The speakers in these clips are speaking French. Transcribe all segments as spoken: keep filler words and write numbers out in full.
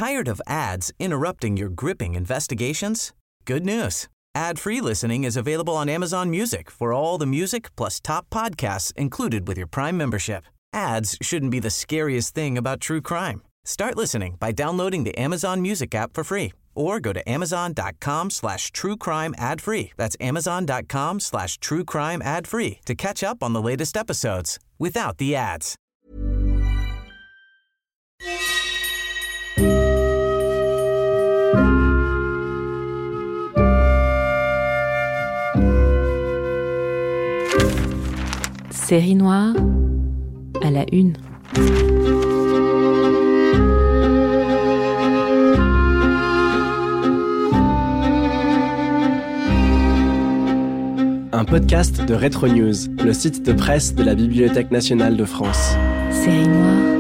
Tired of ads interrupting your gripping investigations? Good news. Ad-free listening is available on Amazon Music for all the music plus top podcasts included with your Prime membership. Ads shouldn't be the scariest thing about true crime. Start listening by downloading the Amazon Music app for free or go to amazon.com slash true crime ad free. That's amazon.com slash true crime ad free to catch up on the latest episodes without the ads. Série noire à la une. Un podcast de Retro News, le site de presse de la Bibliothèque nationale de France. Série noire.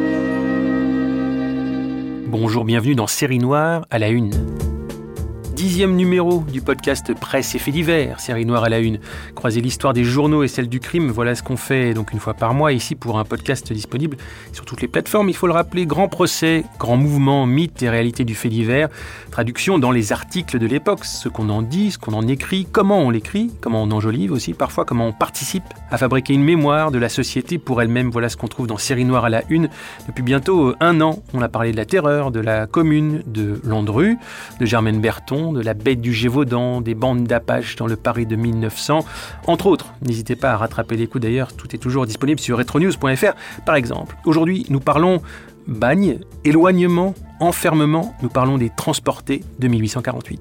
Bonjour, bienvenue dans Série noire à la une. Dixième numéro du podcast Presse et Faits divers, Série noire à la une. Croiser l'histoire des journaux et celle du crime, voilà ce qu'on fait donc une fois par mois ici pour un podcast disponible sur toutes les plateformes. Il faut le rappeler, grand procès, grand mouvement, mythes et réalités du fait divers. Traduction dans les articles de l'époque, ce qu'on en dit, ce qu'on en écrit, comment on l'écrit, comment on enjolive aussi parfois, comment on participe à fabriquer une mémoire de la société pour elle-même. Voilà ce qu'on trouve dans Série noire à la une. Depuis bientôt un an, on a parlé de la terreur, de la commune, de Landru, de Germaine Berton, de la bête du Gévaudan, des bandes d'Apache dans le Paris de mille neuf cents, entre autres. N'hésitez pas à rattraper les coups d'ailleurs, tout est toujours disponible sur retronews point f r par exemple. Aujourd'hui, nous parlons bagne, éloignement, enfermement, nous parlons des transportés de mille huit cent quarante-huit.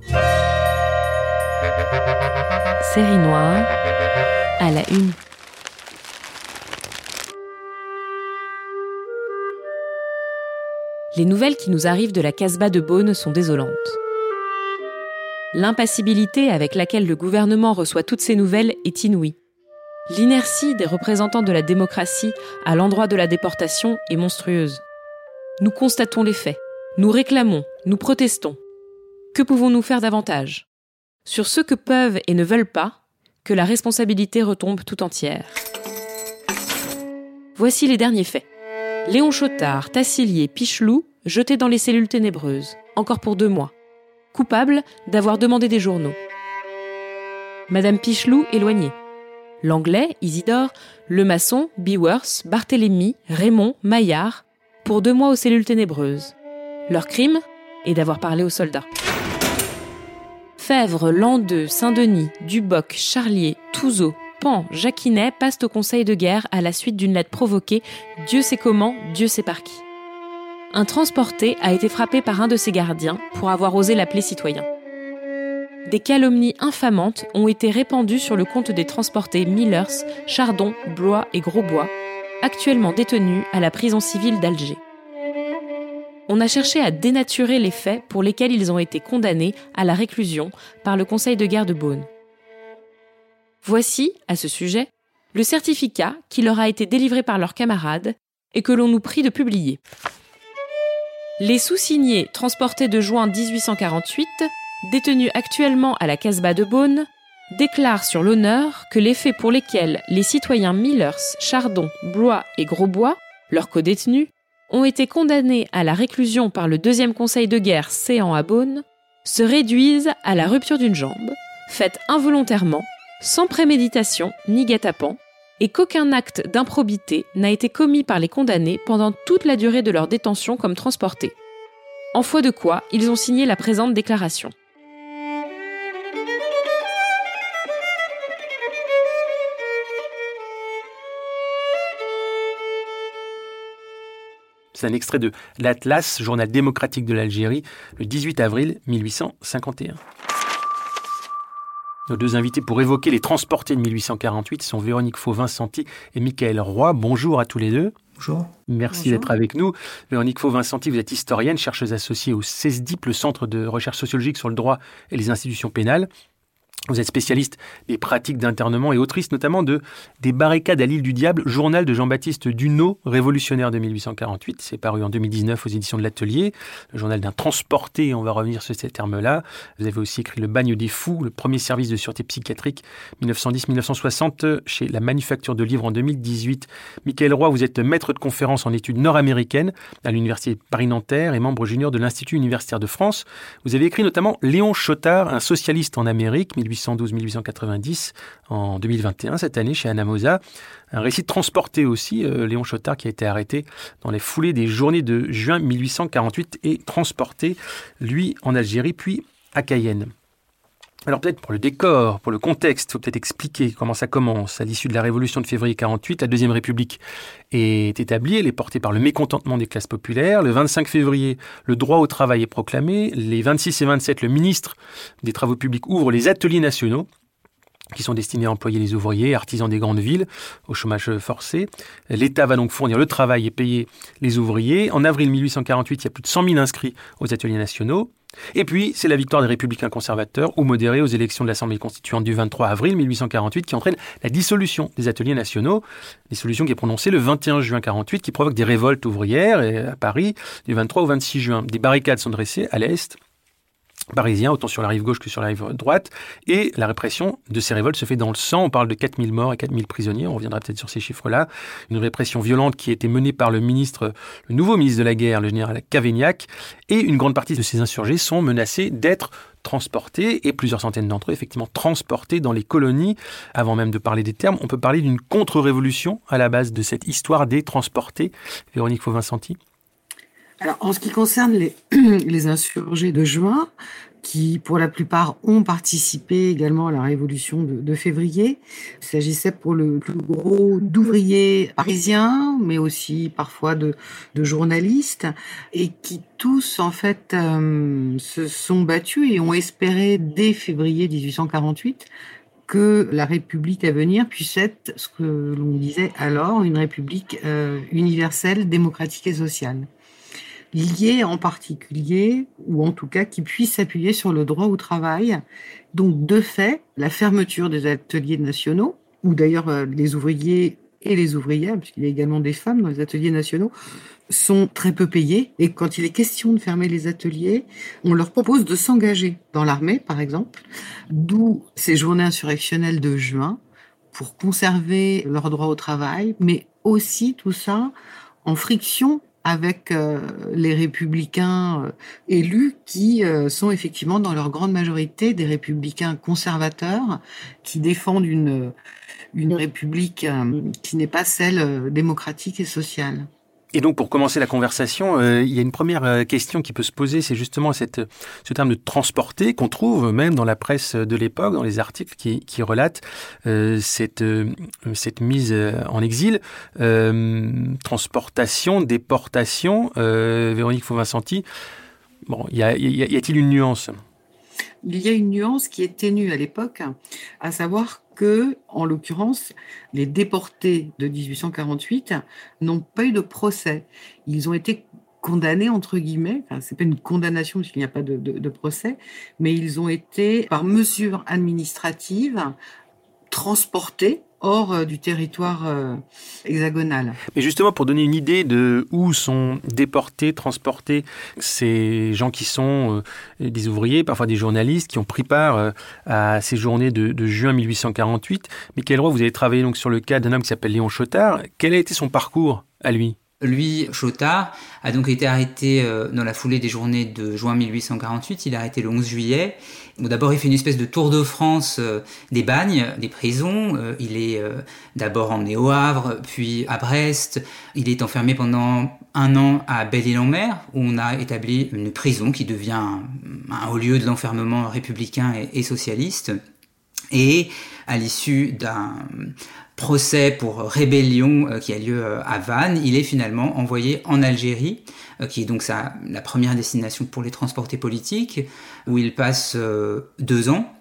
Série noire à la une. Les nouvelles qui nous arrivent de la Casbah de Beaune sont désolantes. L'impassibilité avec laquelle le gouvernement reçoit toutes ces nouvelles est inouïe. L'inertie des représentants de la démocratie à l'endroit de la déportation est monstrueuse. Nous constatons les faits, nous réclamons, nous protestons. Que pouvons-nous faire davantage ? Sur ceux que peuvent et ne veulent pas, que la responsabilité retombe tout entière. Voici les derniers faits. Léon Chotard, Tassillier, Pichelou, jetés dans les cellules ténébreuses, encore pour deux mois. Coupable d'avoir demandé des journaux. Madame Pichelou éloignée. L'anglais, Isidore, le maçon, Bewers, Barthélemy, Raymond, Maillard, pour deux mois aux cellules ténébreuses. Leur crime est d'avoir parlé aux soldats. Fèvre, Landeux, Saint-Denis, Duboc, Charlier, Touzeau, Pan, Jacquinet passent au conseil de guerre à la suite d'une lettre provoquée, Dieu sait comment, Dieu sait par qui. Un transporté a été frappé par un de ses gardiens pour avoir osé l'appeler citoyen. Des calomnies infamantes ont été répandues sur le compte des transportés Millers, Chardon, Blois et Grosbois, actuellement détenus à la prison civile d'Alger. On a cherché à dénaturer les faits pour lesquels ils ont été condamnés à la réclusion par le Conseil de guerre de Beaune. Voici, à ce sujet, le certificat qui leur a été délivré par leurs camarades et que l'on nous prie de publier. Les sous-signés transportés de juin dix-huit cent quarante-huit, détenus actuellement à la Casbah de Beaune, déclarent sur l'honneur que les faits pour lesquels les citoyens Millers, Chardon, Blois et Grosbois, leurs codétenus, ont été condamnés à la réclusion par le deuxième conseil de guerre séant à Beaune, se réduisent à la rupture d'une jambe, faite involontairement, sans préméditation ni guet-apens, et qu'aucun acte d'improbité n'a été commis par les condamnés pendant toute la durée de leur détention comme transportés. En foi de quoi, ils ont signé la présente déclaration. C'est un extrait de l'Atlas, journal démocratique de l'Algérie, le dix-huit avril mille huit cent cinquante et un. Nos deux invités pour évoquer les transportés de mille huit cent quarante-huit sont Véronique Faux-Vincenti et Michaël Roy. Bonjour à tous les deux. Bonjour. Merci Bonjour. d'être avec nous. Véronique Faux-Vincenti, vous êtes historienne, chercheuse associée au CESDIP, le Centre de recherche sociologique sur le droit et les institutions pénales. Vous êtes spécialiste des pratiques d'internement et autrice notamment de « Des barricades à l'île du Diable », journal de Jean-Baptiste Dunaud, révolutionnaire de mille huit cent quarante-huit. C'est paru en deux mille dix-neuf aux éditions de l'Atelier, le journal d'un transporté, on va revenir sur ces termes-là. Vous avez aussi écrit « Le bagne des fous », le premier service de sûreté psychiatrique, dix-neuf cent dix à dix-neuf cent soixante, chez La Manufacture de Livres en deux mille dix-huit. Michaël Roy, vous êtes maître de conférences en études nord-américaines à l'Université Paris-Nanterre et membre junior de l'Institut universitaire de France. Vous avez écrit notamment « Léon Chautard, un socialiste en Amérique », mille huit cent douze à mille huit cent quatre-vingt-dix, en deux mille vingt et un, cette année, chez Anamosa. Un récit transporté aussi, euh, Léon Chautard, qui a été arrêté dans les foulées des journées de juin mille huit cent quarante-huit et transporté, lui, en Algérie, puis à Cayenne. Alors peut-être pour le décor, pour le contexte, il faut peut-être expliquer comment ça commence. À l'issue de la Révolution de février quarante-huit, la Deuxième République est établie, elle est portée par le mécontentement des classes populaires. Le vingt-cinq février, le droit au travail est proclamé. Les vingt-six et vingt-sept, le ministre des Travaux publics ouvre les ateliers nationaux qui sont destinés à employer les ouvriers, artisans des grandes villes, au chômage forcé. L'État va donc fournir le travail et payer les ouvriers. En avril mille huit cent quarante-huit, il y a plus de cent mille inscrits aux ateliers nationaux. Et puis, c'est la victoire des républicains conservateurs ou modérés aux élections de l'Assemblée constituante du vingt-trois avril mille huit cent quarante-huit qui entraîne la dissolution des ateliers nationaux. Dissolution qui est prononcée le vingt et un juin quarante-huit, qui provoque des révoltes ouvrières à Paris du vingt-trois au vingt-six juin. Des barricades sont dressées à l'est parisien, autant sur la rive gauche que sur la rive droite, et la répression de ces révoltes se fait dans le sang. On parle de quatre mille morts et quatre mille prisonniers, on reviendra peut-être sur ces chiffres-là. Une répression violente qui a été menée par le ministre, le nouveau ministre de la Guerre, le général Cavaignac, et une grande partie de ces insurgés sont menacés d'être transportés, et plusieurs centaines d'entre eux, effectivement, transportés dans les colonies. Avant même de parler des termes, on peut parler d'une contre-révolution à la base de cette histoire des transportés. Véronique Fauvincenti. Alors, en ce qui concerne les, les insurgés de juin, qui pour la plupart ont participé également à la révolution de, de février, il s'agissait pour le plus gros d'ouvriers parisiens, mais aussi parfois de, de journalistes, et qui tous en fait euh, se sont battus et ont espéré dès février dix-huit cent quarante-huit que la République à venir puisse être ce que l'on disait alors une République euh, universelle, démocratique et sociale. Lié en particulier, ou en tout cas qui puisse s'appuyer sur le droit au travail. Donc, de fait, la fermeture des ateliers nationaux, où d'ailleurs euh, les ouvriers et les ouvrières, puisqu'il y a également des femmes dans les ateliers nationaux, sont très peu payés. Et quand il est question de fermer les ateliers, on leur propose de s'engager dans l'armée, par exemple, d'où ces journées insurrectionnelles de juin, pour conserver leur droit au travail, mais aussi tout ça en friction avec euh, les républicains euh, élus qui euh, sont effectivement dans leur grande majorité des républicains conservateurs qui défendent une, une république euh, qui n'est pas celle euh, démocratique et sociale. Et donc, pour commencer la conversation, euh, il y a une première euh, question qui peut se poser, c'est justement cette, ce terme de transporter qu'on trouve même dans la presse de l'époque, dans les articles qui, qui relatent euh, cette, euh, cette mise en exil, euh, transportation, déportation. Euh, Véronique Fauvincenti, bon, y, a, y, a, y a-t-il une nuance ? Il y a une nuance qui est ténue à l'époque, à savoir que, en l'occurrence, les déportés de dix-huit cent quarante-huit n'ont pas eu de procès. Ils ont été condamnés, entre guillemets, enfin, c'est pas une condamnation puisqu'il n'y a pas de, de, de procès, mais ils ont été, par mesure administrative, transportés hors euh, du territoire euh, hexagonal. Mais justement, pour donner une idée de où sont déportés, transportés ces gens qui sont euh, des ouvriers, parfois des journalistes, qui ont pris part euh, à ces journées de, de juin mille huit cent quarante-huit. Michaël Roy, vous avez travaillé donc sur le cas d'un homme qui s'appelle Léon Chautard. Quel a été son parcours à lui ? Lui, Chautard, a donc été arrêté euh, dans la foulée des journées de juin mille huit cent quarante-huit. Il est arrêté le onze juillet. Bon, d'abord, il fait une espèce de tour de France euh, des bagnes, des prisons. Euh, il est euh, d'abord emmené au Havre, puis à Brest. Il est enfermé pendant un an à Belle-Île-en-Mer, où on a établi une prison qui devient un, un haut lieu de l'enfermement républicain et, et socialiste. Et à l'issue d'un procès pour rébellion euh, qui a lieu euh, à Vannes, il est finalement envoyé en Algérie, euh, qui est donc sa, la première destination pour les transportés politiques, où il passe euh, deux ans.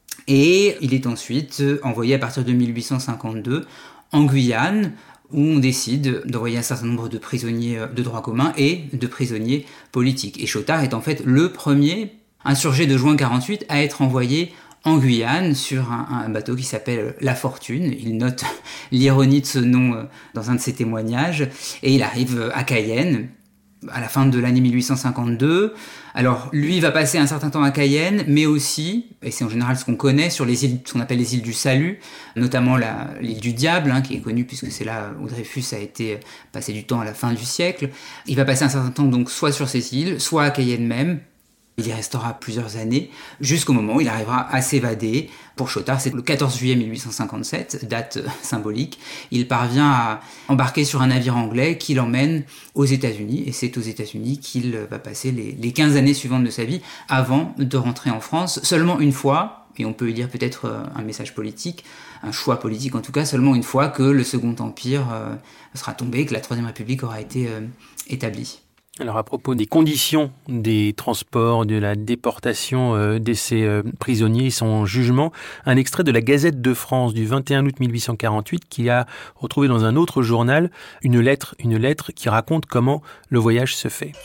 Et il est ensuite euh, envoyé à partir de mille huit cent cinquante-deux en Guyane, où on décide d'envoyer un certain nombre de prisonniers de droit commun et de prisonniers politiques. Et Chautard est en fait le premier insurgé de juin quarante-huit à être envoyé en Guyane sur un, un bateau qui s'appelle La Fortune. Il note l'ironie de ce nom euh, dans un de ses témoignages. Et il arrive à Cayenne à la fin de l'année mille huit cent cinquante-deux. Alors, lui va passer un certain temps à Cayenne, mais aussi, et c'est en général ce qu'on connaît, sur les îles, ce qu'on appelle les îles du Salut, notamment la, l'île du Diable, hein, qui est connue puisque c'est là où Dreyfus a été passé du temps à la fin du siècle. Il va passer un certain temps donc soit sur ces îles, soit à Cayenne même. Il y restera plusieurs années, jusqu'au moment où il arrivera à s'évader. Pour Chotard, c'est le quatorze juillet mille huit cent cinquante-sept, date symbolique. Il parvient à embarquer sur un navire anglais qui l'emmène aux États-Unis. Et c'est aux États-Unis qu'il va passer les, les quinze années suivantes de sa vie avant de rentrer en France. Seulement une fois, et on peut y dire peut-être un message politique, un choix politique en tout cas, seulement une fois que le Second Empire euh, sera tombé, que la Troisième République aura été euh, établie. Alors à propos des conditions des transports, de la déportation euh, de ces euh, prisonniers et son jugement, un extrait de la Gazette de France du vingt et un août mille huit cent quarante-huit qui a retrouvé dans un autre journal une lettre, une lettre qui raconte comment le voyage se fait.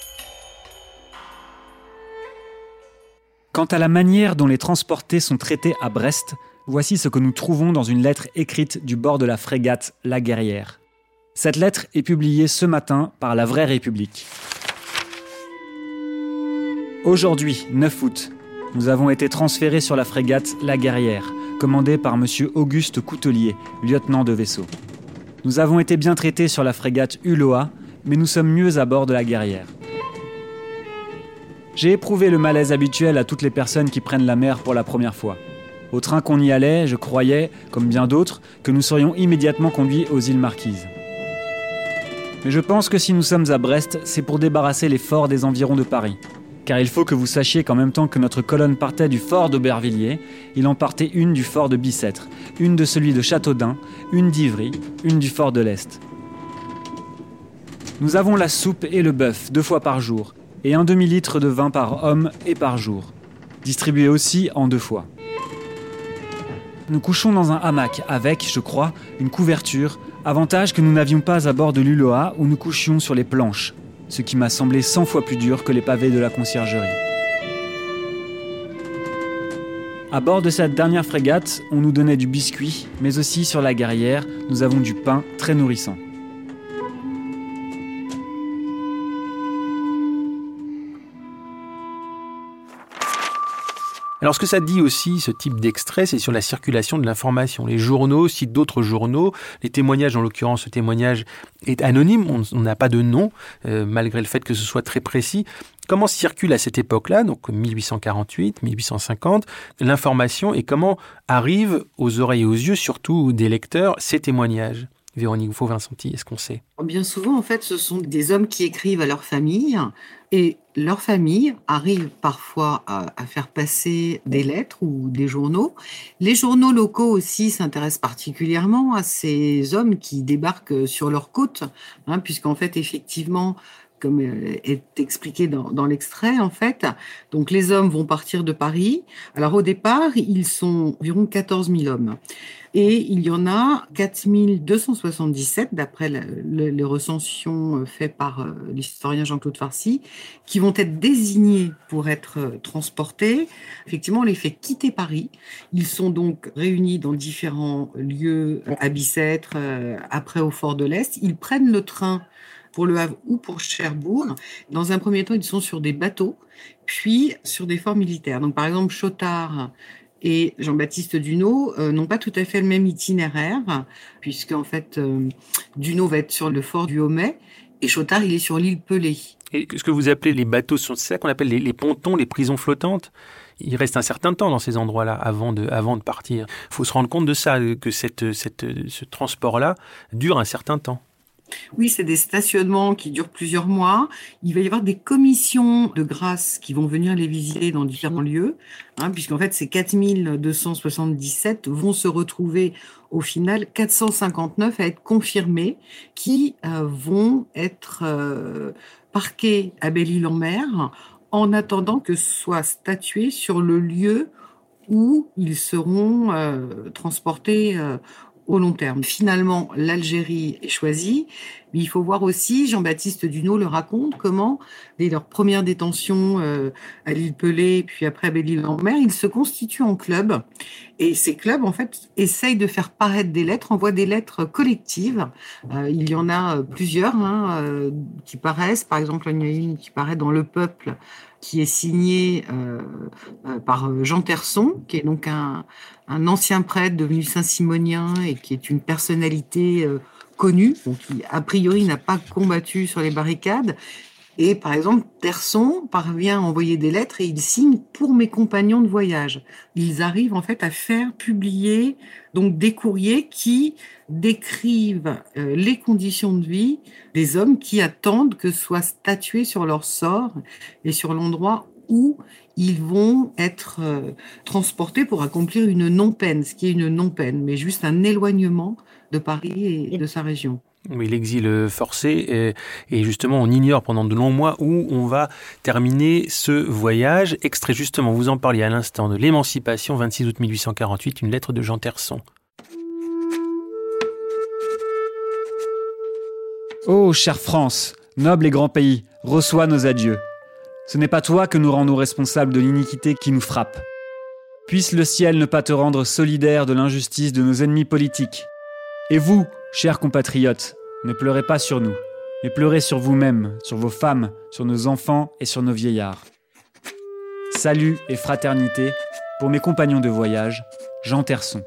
Quant à la manière dont les transportés sont traités à Brest, voici ce que nous trouvons dans une lettre écrite du bord de la frégate La Guerrière. Cette lettre est publiée ce matin par La Vraie République. Aujourd'hui, neuf août, nous avons été transférés sur la frégate La Guerrière, commandée par M. Auguste Coutelier, lieutenant de vaisseau. Nous avons été bien traités sur la frégate Ulloa, mais nous sommes mieux à bord de La Guerrière. J'ai éprouvé le malaise habituel à toutes les personnes qui prennent la mer pour la première fois. Au train qu'on y allait, je croyais, comme bien d'autres, que nous serions immédiatement conduits aux îles Marquises. Mais je pense que si nous sommes à Brest, c'est pour débarrasser les forts des environs de Paris. Car il faut que vous sachiez qu'en même temps que notre colonne partait du fort d'Aubervilliers, il en partait une du fort de Bicêtre, une de celui de Châteaudun, une d'Ivry, une du fort de l'Est. Nous avons la soupe et le bœuf deux fois par jour, et un demi-litre de vin par homme et par jour, distribué aussi en deux fois. Nous couchons dans un hamac avec, je crois, une couverture, avantage que nous n'avions pas à bord de l'Ulloa où nous couchions sur les planches, ce qui m'a semblé cent fois plus dur que les pavés de la conciergerie. À bord de cette dernière frégate, on nous donnait du biscuit, mais aussi sur la Guerrière, nous avons du pain très nourrissant. Alors ce que ça dit aussi, ce type d'extrait, c'est sur la circulation de l'information. Les journaux citent d'autres journaux, les témoignages, en l'occurrence ce témoignage est anonyme, on n'a pas de nom, euh, malgré le fait que ce soit très précis. Comment circule à cette époque-là, donc mille huit cent quarante-huit, mille huit cent cinquante, l'information et comment arrivent aux oreilles et aux yeux, surtout des lecteurs, ces témoignages ? Véronique Faux-Vincenti, est-ce qu'on sait ? Bien souvent, en fait, ce sont des hommes qui écrivent à leur famille et leur famille arrive parfois à, à faire passer des lettres ou des journaux. Les journaux locaux aussi s'intéressent particulièrement à ces hommes qui débarquent sur leur côte, hein, puisqu'en fait, effectivement, comme est expliqué dans, dans l'extrait, en fait. Donc, les hommes vont partir de Paris. Alors, au départ, ils sont environ quatorze mille hommes. Et il y en a quatre mille deux cent soixante-dix-sept, d'après le, le, les recensions faites par l'historien Jean-Claude Farcy, qui vont être désignés pour être transportés. Effectivement, on les fait quitter Paris. Ils sont donc réunis dans différents lieux, à Bicêtre, après au Fort de l'Est. Ils prennent le train pour Le Havre ou pour Cherbourg. Dans un premier temps, ils sont sur des bateaux, puis sur des forts militaires. Donc, par exemple, Chotard et Jean-Baptiste Dunaud euh, n'ont pas tout à fait le même itinéraire, puisque en fait, euh, Dunaud va être sur le fort du Homais et Chotard, il est sur l'île Pelée. Et ce que vous appelez les bateaux, c'est ça qu'on appelle les, les pontons, les prisons flottantes. Il reste un certain temps dans ces endroits-là avant de, avant de partir. Il faut se rendre compte de ça, que cette, cette, ce transport-là dure un certain temps. Oui, c'est des stationnements qui durent plusieurs mois. Il va y avoir des commissions de grâce qui vont venir les visiter dans différents lieux, hein, puisqu'en fait, ces quatre mille deux cent soixante-dix-sept vont se retrouver au final quatre cent cinquante-neuf à être confirmés, qui euh, vont être euh, parqués à Belle-Île-en-Mer en attendant que soit statué sur le lieu où ils seront euh, transportés euh, au long terme. Finalement, l'Algérie est choisie, mais il faut voir aussi, Jean-Baptiste Dunaud le raconte, comment, dès leur première détention euh, à l'île Pelée, puis après à Belle-Île-en-Mer, ils se constituent en clubs. Et ces clubs, en fait, essayent de faire paraître des lettres, envoient des lettres collectives. Euh, il y en a plusieurs hein, euh, qui paraissent. Par exemple, il y en a une qui paraît dans Le Peuple, qui est signée euh, euh, par Jean Terson, qui est donc un, un ancien prêtre devenu saint-simonien et qui est une personnalité euh, connue, donc qui, a priori, n'a pas combattu sur les barricades. Et par exemple, Terson parvient à envoyer des lettres et il signe « Pour mes compagnons de voyage ». Ils arrivent en fait à faire publier donc des courriers qui décrivent euh, les conditions de vie des hommes qui attendent que soit statué sur leur sort et sur l'endroit où ils vont être euh, transportés pour accomplir une non-peine, ce qui est une non-peine, mais juste un éloignement de Paris et de sa région. Oui, l'exil forcé, et justement on ignore pendant de longs mois où on va terminer ce voyage. Extrait justement, vous en parliez à l'instant, de l'Émancipation, vingt-six août mille huit cent quarante-huit, une lettre de Jean Terson. Ô chère France, noble et grand pays, reçois nos adieux. Ce n'est pas toi que nous rendons responsables de l'iniquité qui nous frappe. Puisse le ciel ne pas te rendre solidaire de l'injustice de nos ennemis politiques. Et vous, chers compatriotes, ne pleurez pas sur nous, mais pleurez sur vous-mêmes, sur vos femmes, sur nos enfants et sur nos vieillards. Salut et fraternité pour mes compagnons de voyage, Jean Terson.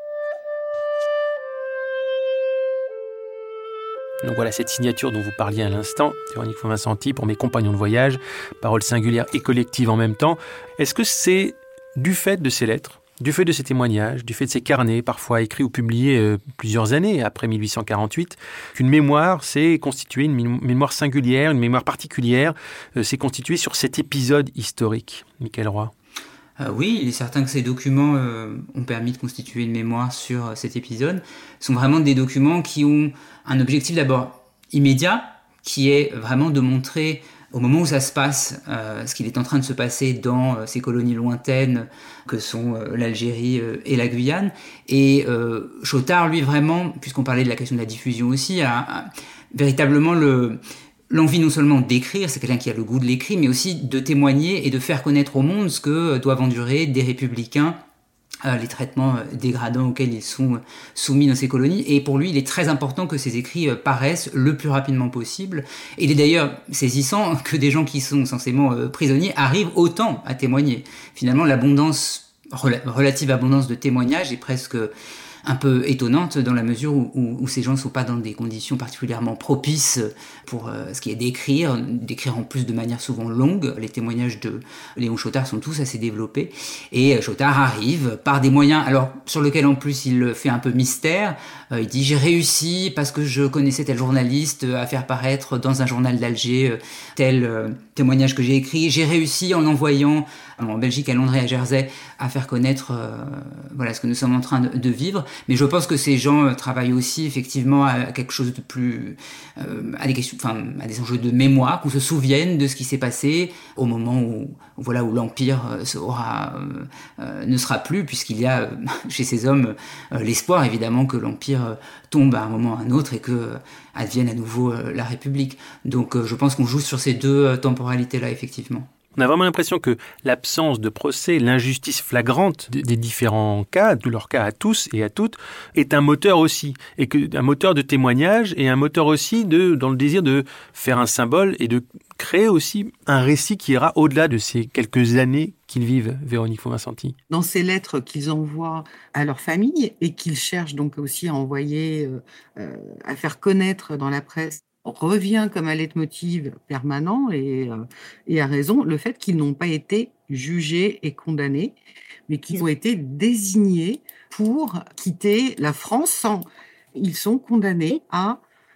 Donc voilà cette signature dont vous parliez à l'instant, Véronique Fauvain-Santi, pour mes compagnons de voyage, paroles singulières et collectives en même temps. Est-ce que c'est du fait de ces lettres, du fait de ces témoignages, du fait de ces carnets, parfois écrits ou publiés euh, plusieurs années après mille huit cent quarante-huit, qu'une mémoire s'est constituée, une mémoire singulière, une mémoire particulière, euh, s'est constituée sur cet épisode historique, Mickaël Roy? Euh, oui, il est certain que ces documents euh, ont permis de constituer une mémoire sur euh, cet épisode. Ce sont vraiment des documents qui ont un objectif d'abord immédiat, qui est vraiment de montrer au moment où ça se passe, euh, ce qu'il est en train de se passer dans euh, ces colonies lointaines que sont euh, l'Algérie euh, et la Guyane. Et euh, Chotard, lui, vraiment, puisqu'on parlait de la question de la diffusion aussi, a, a véritablement le... l'envie non seulement d'écrire, c'est quelqu'un qui a le goût de l'écrit, mais aussi de témoigner et de faire connaître au monde ce que doivent endurer des républicains, euh, les traitements dégradants auxquels ils sont soumis dans ces colonies. Et pour lui, il est très important que ces écrits paraissent le plus rapidement possible. Et il est d'ailleurs saisissant que des gens qui sont censément euh, prisonniers arrivent autant à témoigner. Finalement, l'abondance, rela- relative abondance de témoignages est presque un peu étonnante dans la mesure où, où, où ces gens ne sont pas dans des conditions particulièrement propices pour euh, ce qui est d'écrire, d'écrire en plus de manière souvent longue. Les témoignages de Léon Chotard sont tous assez développés. Et Chotard arrive par des moyens, alors sur lesquels en plus il fait un peu mystère. Euh, il dit « j'ai réussi parce que je connaissais tel journaliste à faire paraître dans un journal d'Alger euh, tel euh, témoignage que j'ai écrit. J'ai réussi en envoyant en Belgique, à Londres et à Jersey à faire connaître euh, voilà, ce que nous sommes en train de, de vivre. » Mais je pense que ces gens euh, travaillent aussi effectivement à quelque chose de plus... Euh, à, des questions, enfin, à des enjeux de mémoire, qu'on se souvienne de ce qui s'est passé au moment où, voilà, où l'Empire euh, aura, euh, euh, ne sera plus, puisqu'il y a euh, chez ces hommes euh, l'espoir évidemment que l'Empire euh, tombe à un moment ou à un autre et que euh, advienne à nouveau euh, la République. Donc euh, je pense qu'on joue sur ces deux euh, temporalités-là effectivement. On a vraiment l'impression que l'absence de procès, l'injustice flagrante des différents cas, de leurs cas à tous et à toutes, est un moteur aussi. Et que, un moteur de témoignage et un moteur aussi de, dans le désir de faire un symbole et de créer aussi un récit qui ira au-delà de ces quelques années qu'ils vivent, Véronique Fauvain-Santi. Dans ces lettres qu'ils envoient à leur famille et qu'ils cherchent donc aussi à envoyer, euh, euh, à faire connaître dans la presse, revient comme un leitmotiv permanent et, euh, et à raison le fait qu'ils n'ont pas été jugés et condamnés, mais qu'ils ont été désignés pour quitter la France sans... Ils sont condamnés à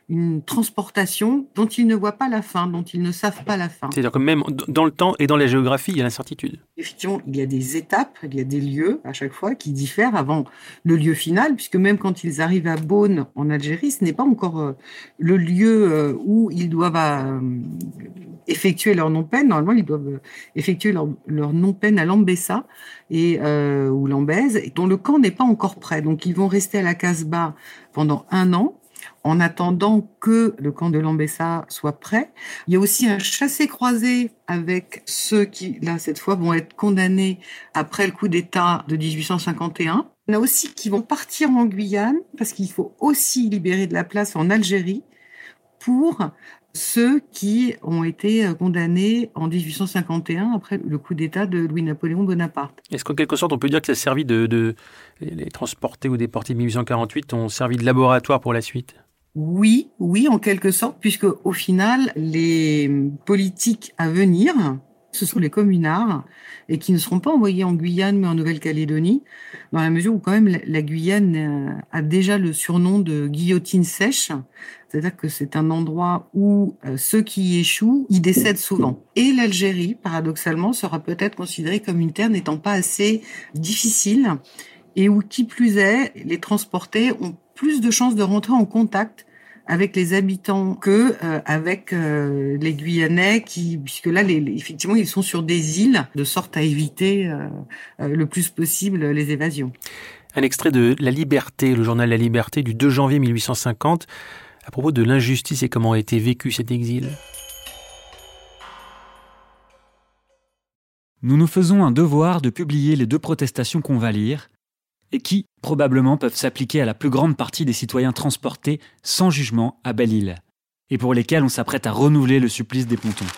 une transportation dont ils ne voient pas la fin, dont ils ne savent pas la fin. C'est-à-dire que même dans le temps et dans la géographie, il y a l'incertitude. Effectivement, il y a des étapes, il y a des lieux à chaque fois qui diffèrent avant le lieu final, puisque même quand ils arrivent à Beaune, en Algérie, ce n'est pas encore euh, le lieu euh, où ils doivent euh, effectuer leur non-peine. Normalement, ils doivent effectuer leur, leur non-peine à Lambessa, et, euh, ou Lambèze, dont le camp n'est pas encore prêt. Donc, ils vont rester à la Casbah pendant un an, en attendant que le camp de Lambessa soit prêt. Il y a aussi un chassé-croisé avec ceux qui, là, cette fois, vont être condamnés après le coup d'État de dix-huit cent cinquante et un. Il y en a aussi qui vont partir en Guyane, parce qu'il faut aussi libérer de la place en Algérie pour ceux qui ont été condamnés en dix-huit cent cinquante et un, après le coup d'État de Louis-Napoléon Bonaparte. Est-ce qu'en quelque sorte, on peut dire que ça a servi de... de les transportés ou déportés de dix-huit cent quarante-huit ont servi de laboratoire pour la suite ? Oui, oui, en quelque sorte, puisque au final, les politiques à venir, ce sont les communards, et qui ne seront pas envoyés en Guyane, mais en Nouvelle-Calédonie, dans la mesure où quand même la Guyane a déjà le surnom de guillotine sèche, c'est-à-dire que c'est un endroit où ceux qui y échouent y décèdent souvent. Et l'Algérie, paradoxalement, sera peut-être considérée comme une terre n'étant pas assez difficile, et où, qui plus est, les transportés ont plus de chances de rentrer en contact avec les habitants que euh, avec euh, les Guyanais, qui, puisque là, les, les, effectivement, ils sont sur des îles, de sorte à éviter euh, euh, le plus possible les évasions. Un extrait de La Liberté, le journal La Liberté du deux janvier mille huit cent cinquante, à propos de l'injustice et comment a été vécu cet exil. Nous nous faisons un devoir de publier les deux protestations qu'on va lire, et qui, probablement, peuvent s'appliquer à la plus grande partie des citoyens transportés sans jugement à Belle-Île, et pour lesquels on s'apprête à renouveler le supplice des pontons.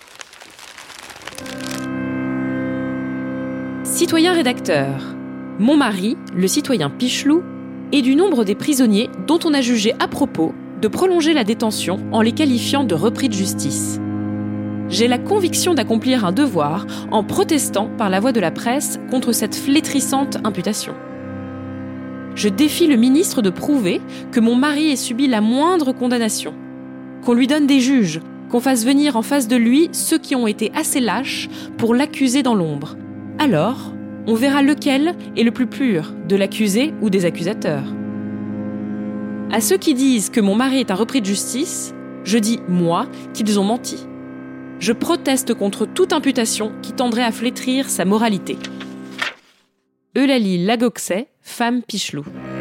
Citoyen rédacteur, mon mari, le citoyen Pichelou, est du nombre des prisonniers dont on a jugé à propos de prolonger la détention en les qualifiant de repris de justice. J'ai la conviction d'accomplir un devoir en protestant par la voie de la presse contre cette flétrissante imputation. Je défie le ministre de prouver que mon mari ait subi la moindre condamnation, qu'on lui donne des juges, qu'on fasse venir en face de lui ceux qui ont été assez lâches pour l'accuser dans l'ombre. Alors, on verra lequel est le plus pur, de l'accusé ou des accusateurs. À ceux qui disent que mon mari est un repris de justice, je dis, moi, qu'ils ont menti. Je proteste contre toute imputation qui tendrait à flétrir sa moralité. Eulalie Lagoxet, femme Pichelou.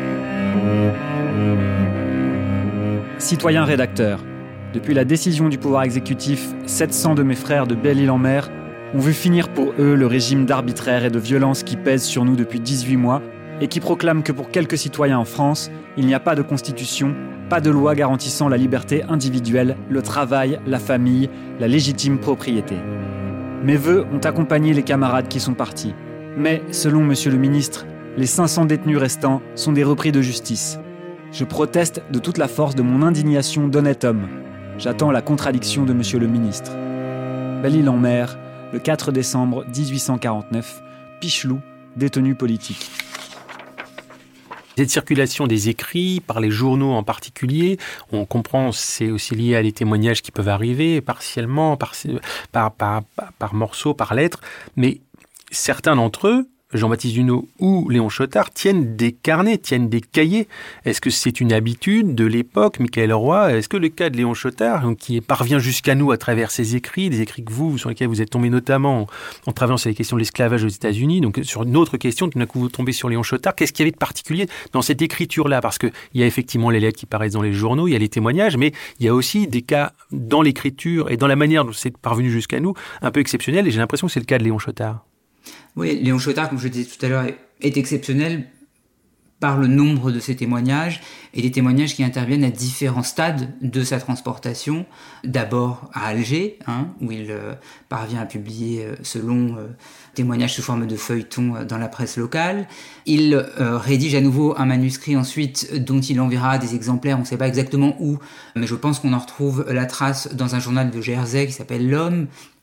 Citoyen rédacteur, depuis la décision du pouvoir exécutif, sept cents de mes frères de Belle-Île-en-Mer ont vu finir pour eux le régime d'arbitraire et de violence qui pèse sur nous depuis dix-huit mois et qui proclame que pour quelques citoyens en France, il n'y a pas de constitution, pas de loi garantissant la liberté individuelle, le travail, la famille, la légitime propriété. Mes vœux ont accompagné les camarades qui sont partis. Mais, selon Monsieur le ministre, les cinq cents détenus restants sont des repris de justice. Je proteste de toute la force de mon indignation d'honnête homme. J'attends la contradiction de Monsieur le ministre. Belle-Île-en-Mer, le quatre décembre dix-huit cent quarante-neuf, Pichelou, détenu politique. Cette circulation des écrits, par les journaux en particulier, on comprend c'est aussi lié à des témoignages qui peuvent arriver partiellement, par, par, par, par, par morceaux, par lettres, mais certains d'entre eux, Jean-Baptiste Dunaud ou Léon Chautard, tiennent des carnets, tiennent des cahiers. Est-ce que c'est une habitude de l'époque, Michael Roy ? Est-ce que le cas de Léon Chautard, qui parvient jusqu'à nous à travers ses écrits, des écrits que vous, sur lesquels vous êtes tombé notamment en, en travaillant sur les questions de l'esclavage aux États-Unis, donc sur une autre question, tout d'un coup vous tombez sur Léon Chautard, qu'est-ce qu'il y avait de particulier dans cette écriture-là ? Parce qu'il y a effectivement les lettres qui paraissent dans les journaux, il y a les témoignages, mais il y a aussi des cas dans l'écriture et dans la manière dont c'est parvenu jusqu'à nous, un peu exceptionnels, et j'ai l'impression que c'est le cas de Léon Chautard. Oui, Léon Chautard, comme je le disais tout à l'heure, est exceptionnel par le nombre de ses témoignages et des témoignages qui interviennent à différents stades de sa transportation. D'abord à Alger, hein, où il euh, parvient à publier euh, ce long euh, témoignage sous forme de feuilleton euh, dans la presse locale. Il euh, rédige à nouveau un manuscrit ensuite dont il enverra des exemplaires, on ne sait pas exactement où, mais je pense qu'on en retrouve la trace dans un journal de Jersey qui s'appelle L'Homme.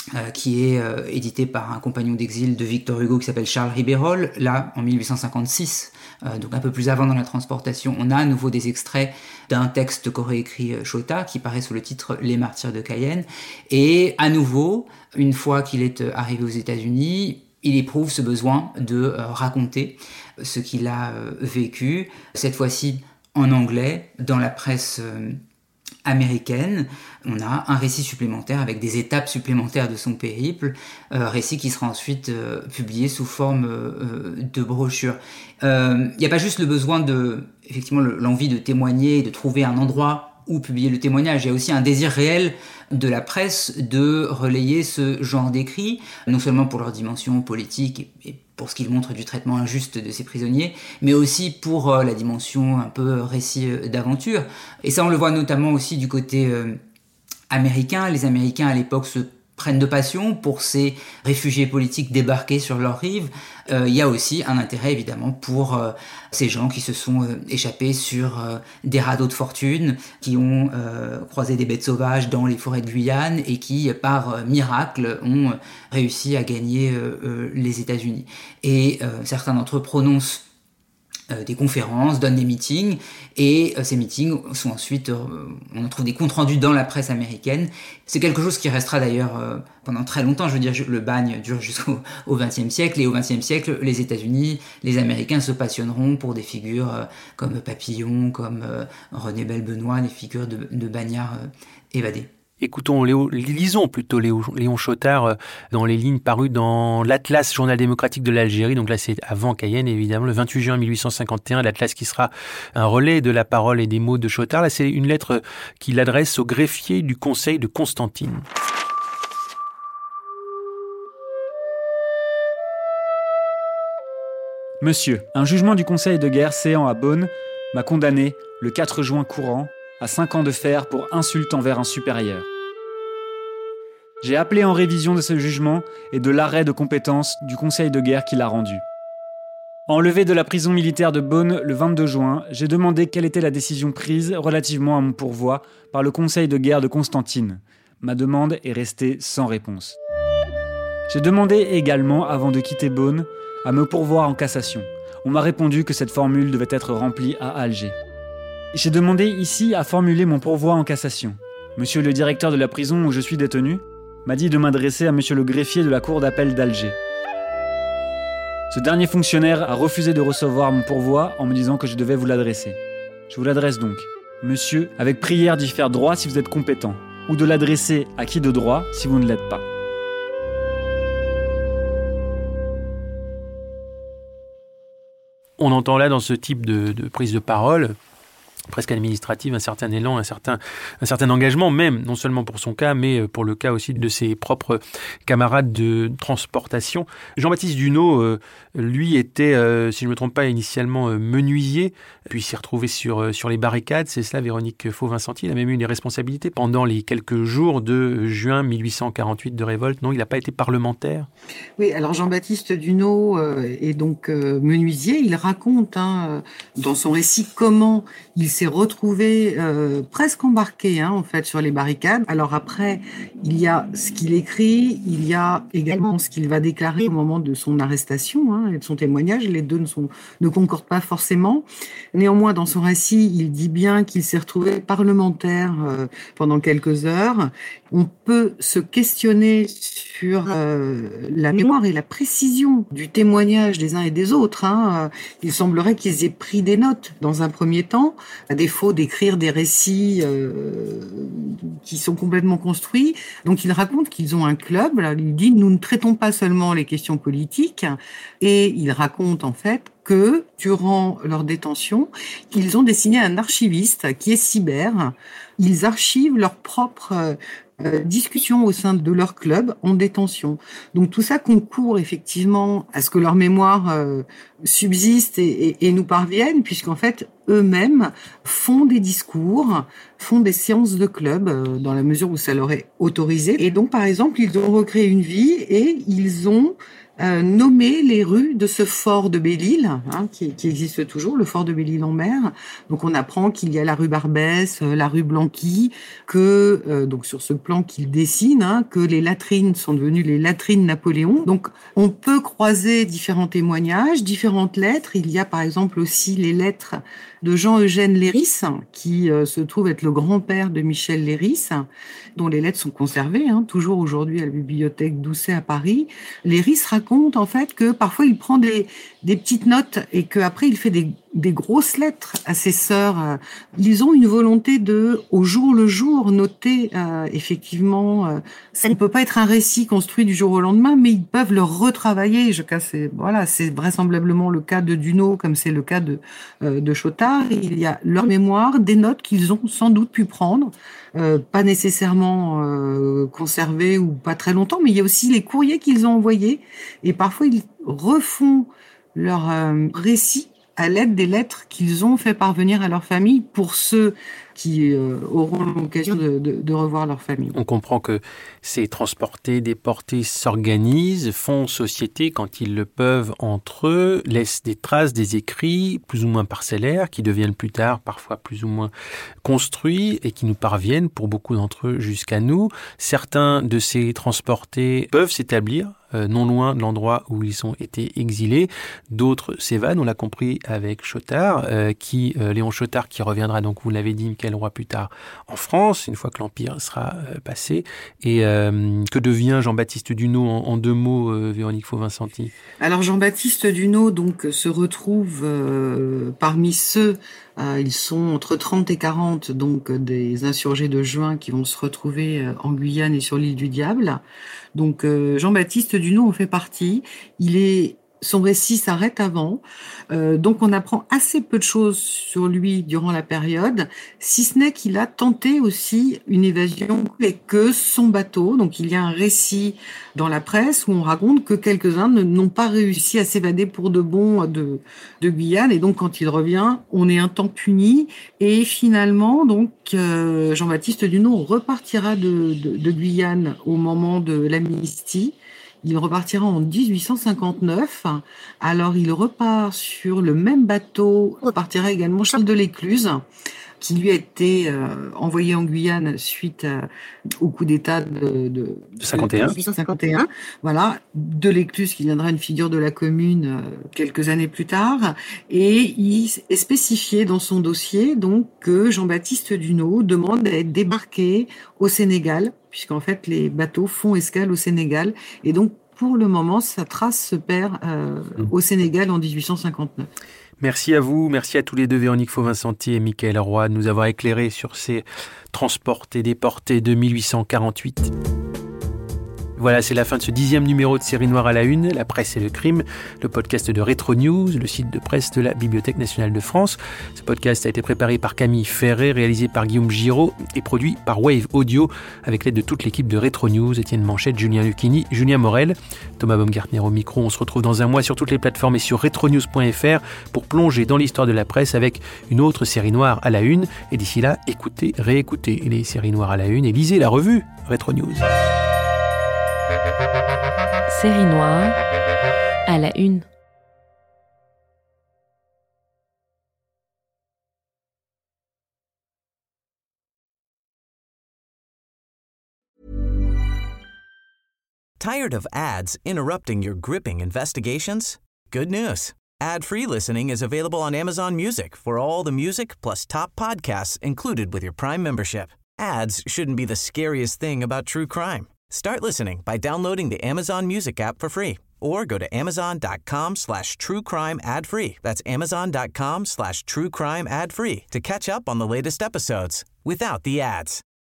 euh, qui est euh, édité par un compagnon d'exil de Victor Hugo qui s'appelle Charles Ribérol, là en mille huit cent cinquante-six, euh, donc un peu plus avant dans la transportation, on a à nouveau des extraits d'un texte qu'aurait écrit Chautat qui paraît sous le titre Les Martyrs de Cayenne, et à nouveau, une fois qu'il est arrivé aux États-Unis, il éprouve ce besoin de euh, raconter ce qu'il a euh, vécu, cette fois-ci en anglais, dans la presse euh, américaine. On a un récit supplémentaire avec des étapes supplémentaires de son périple, euh, récit qui sera ensuite euh, publié sous forme euh, de brochure. Il euh, n'y a pas juste le besoin de, effectivement, le, l'envie de témoigner, de trouver un endroit où publier le témoignage. Il y a aussi un désir réel de la presse de relayer ce genre d'écrits, non seulement pour leur dimension politique et pour ce qu'ils montrent du traitement injuste de ces prisonniers, mais aussi pour la dimension un peu récit d'aventure. Et ça, on le voit notamment aussi du côté euh, américain. Les Américains, à l'époque, se prennent de passion pour ces réfugiés politiques débarqués sur leurs rives. Euh, il y a aussi un intérêt, évidemment, pour euh, ces gens qui se sont euh, échappés sur euh, des radeaux de fortune, qui ont euh, croisé des bêtes sauvages dans les forêts de Guyane et qui, par euh, miracle, ont euh, réussi à gagner euh, euh, les États-Unis. Et euh, certains d'entre eux prononcent Euh, des conférences, donnent des meetings, et euh, ces meetings sont ensuite, euh, on en trouve des comptes rendus dans la presse américaine. C'est quelque chose qui restera d'ailleurs euh, pendant très longtemps. Je veux dire, le bagne dure jusqu'au vingtième siècle, et au vingtième siècle, les États-Unis, les Américains se passionneront pour des figures euh, comme Papillon, comme euh, René Belle-Benoît, des figures de, de bagnards euh, évadés. Écoutons, Léo, lisons plutôt Léo, Léon Chautard dans les lignes parues dans l'Atlas Journal démocratique de l'Algérie. Donc là, c'est avant Cayenne, évidemment, le vingt-huit juin mille huit cent cinquante et un, l'Atlas qui sera un relais de la parole et des mots de Chautard. Là, c'est une lettre qu'il adresse au greffier du conseil de Constantine. Monsieur, un jugement du conseil de guerre séant à Beaune m'a condamné, le quatre juin courant, à cinq ans de fer pour insulte envers un supérieur. J'ai appelé en révision de ce jugement et de l'arrêt de compétence du conseil de guerre qui l'a rendu. Enlevé de la prison militaire de Beaune le vingt-deux juin, j'ai demandé quelle était la décision prise relativement à mon pourvoi par le conseil de guerre de Constantine. Ma demande est restée sans réponse. J'ai demandé également, avant de quitter Beaune, à me pourvoir en cassation. On m'a répondu que cette formule devait être remplie à Alger. J'ai demandé ici à formuler mon pourvoi en cassation. Monsieur le directeur de la prison où je suis détenu m'a dit de m'adresser à monsieur le greffier de la cour d'appel d'Alger. Ce dernier fonctionnaire a refusé de recevoir mon pourvoi en me disant que je devais vous l'adresser. Je vous l'adresse donc, monsieur, avec prière d'y faire droit si vous êtes compétent, ou de l'adresser à qui de droit si vous ne l'êtes pas. On entend là dans ce type de, de prise de parole presque administrative, un certain élan, un certain, un certain engagement, même non seulement pour son cas, mais pour le cas aussi de ses propres camarades de transportation. Jean-Baptiste Dunaud, euh, lui, était, euh, si je ne me trompe pas, initialement euh, menuisier, puis s'est retrouvé sur, euh, sur les barricades. C'est cela, Véronique Faux-Vincenti. Il a même eu des responsabilités pendant les quelques jours de juin mille huit cent quarante-huit de révolte. Non, il n'a pas été parlementaire. Oui, alors Jean-Baptiste Dunaud euh, est donc euh, menuisier. Il raconte hein, dans son récit comment il s'est retrouvé euh, presque embarqué hein, en fait sur les barricades. Alors après, il y a ce qu'il écrit, il y a également ce qu'il va déclarer au moment de son arrestation hein, et de son témoignage. Les deux ne, sont, ne concordent pas forcément. Néanmoins, dans son récit, il dit bien qu'il s'est retrouvé parlementaire euh, pendant quelques heures. On peut se questionner sur euh, la mémoire et la précision du témoignage des uns et des autres. Hein. Il semblerait qu'ils aient pris des notes dans un premier temps, à défaut d'écrire des récits euh, qui sont complètement construits. Donc il raconte qu'ils ont un club. Là, il dit « nous ne traitons pas seulement les questions politiques » et il raconte en fait que, durant leur détention, ils ont désigné un archiviste qui est Sibert. Ils archivent leurs propres euh, discussions au sein de leur club en détention. Donc tout ça concourt effectivement à ce que leur mémoire euh, subsiste et, et, et nous parvienne, puisqu'en fait, eux-mêmes font des discours, font des séances de club euh, dans la mesure où ça leur est autorisé. Et donc, par exemple, ils ont recréé une vie et ils ont euh, nommer les rues de ce fort de Belle-Île, hein, qui, qui existe toujours, le fort de Belle-Île-en-Mer. Donc on apprend qu'il y a la rue Barbès, euh, la rue Blanqui, que euh, donc sur ce plan qu'il dessine, hein, que les latrines sont devenues les latrines Napoléon. Donc on peut croiser différents témoignages, différentes lettres. Il y a par exemple aussi les lettres de Jean-Eugène Léris, qui euh, se trouve être le grand-père de Michel Léris, dont les lettres sont conservées, hein, toujours aujourd'hui à la bibliothèque Doucet à Paris. Léris raconte en fait que parfois il prend des, des petites notes et qu'après il fait des, des grosses lettres à ses sœurs. Ils ont une volonté de, au jour le jour, noter euh, effectivement. Euh, ça ne peut pas être un récit construit du jour au lendemain, mais ils peuvent le retravailler. Je cas, c'est voilà, c'est vraisemblablement le cas de Duno, comme c'est le cas de euh, de Chotard. Il y a leur mémoire, des notes qu'ils ont sans doute pu prendre, euh, pas nécessairement euh, conservées ou pas très longtemps, mais il y a aussi les courriers qu'ils ont envoyés. Et parfois, ils refont leur euh, récit à l'aide des lettres qu'ils ont fait parvenir à leur famille pour ceux qui euh, auront l'occasion de, de, de revoir leur famille. On comprend que ces transportés, déportés s'organisent, font société quand ils le peuvent entre eux, laissent des traces, des écrits plus ou moins parcellaires qui deviennent plus tard parfois plus ou moins construits et qui nous parviennent pour beaucoup d'entre eux jusqu'à nous. Certains de ces transportés peuvent s'établir Euh, non loin de l'endroit où ils ont été exilés. D'autres s'évadent, on l'a compris avec Chotard, euh, qui, euh, Léon Chotard, qui reviendra, donc vous l'avez dit, Michael Roy, plus tard en France, une fois que l'Empire sera euh, passé. Et euh, que devient Jean-Baptiste Duno en, en deux mots, euh, Véronique Fauvinsanti? Alors Jean-Baptiste Duno donc se retrouve euh, parmi ceux, euh, ils sont entre trente et quarante, donc des insurgés de juin qui vont se retrouver euh, en Guyane et sur l'île du Diable. Donc euh, Jean-Baptiste Duno en fait partie. Il est Son récit s'arrête avant, euh, donc on apprend assez peu de choses sur lui durant la période, si ce n'est qu'il a tenté aussi une évasion avec que son bateau. Donc il y a un récit dans la presse où on raconte que quelques-uns n'ont pas réussi à s'évader pour de bon de, de Guyane, et donc quand il revient, on est un temps puni, et finalement donc euh, Jean-Baptiste Duno repartira de, de, de Guyane au moment de l'amnistie. Il repartira en dix-huit cent cinquante-neuf. Alors, il repart sur le même bateau. Repartira également Charles de l'Écluse, qui lui a été euh, envoyé en Guyane suite à, au coup d'État de, de, de cinquante et un. dix-huit cent cinquante et un. Voilà, de l'Écluse qui deviendra une figure de la Commune euh, quelques années plus tard. Et il est spécifié dans son dossier donc que Jean-Baptiste Duno demande à être débarqué au Sénégal, puisqu'en fait les bateaux font escale au Sénégal. Et donc, pour le moment, sa trace se perd euh, mmh. au Sénégal en dix-huit cent cinquante-neuf. Merci à vous, merci à tous les deux, Véronique Fauvinsanti et Michael Roy, de nous avoir éclairés sur ces transportés déportés de mille huit cent quarante-huit. Voilà, c'est la fin de ce dixième numéro de Série Noire à la Une, la presse et le crime, le podcast de Retro News, le site de presse de la Bibliothèque nationale de France. Ce podcast a été préparé par Camille Ferré, réalisé par Guillaume Giraud et produit par Wave Audio avec l'aide de toute l'équipe de Retro News, Étienne Manchette, Julien Lucchini, Julien Morel, Thomas Baumgartner au micro. On se retrouve dans un mois sur toutes les plateformes et sur retronews point f r pour plonger dans l'histoire de la presse avec une autre Série Noire à la Une. Et d'ici là, écoutez, réécoutez les Séries Noires à la Une et lisez la revue Retro News. Série Noire à la Une. Tired of ads interrupting your gripping investigations? Good news. Ad-free listening is available on Amazon Music for all the music plus top podcasts included with your Prime membership. Ads shouldn't be the scariest thing about true crime. Start listening by downloading the Amazon Music app for free or go to amazon.com slash true crime ad free. That's amazon.com slash true crime ad free to catch up on the latest episodes without the ads.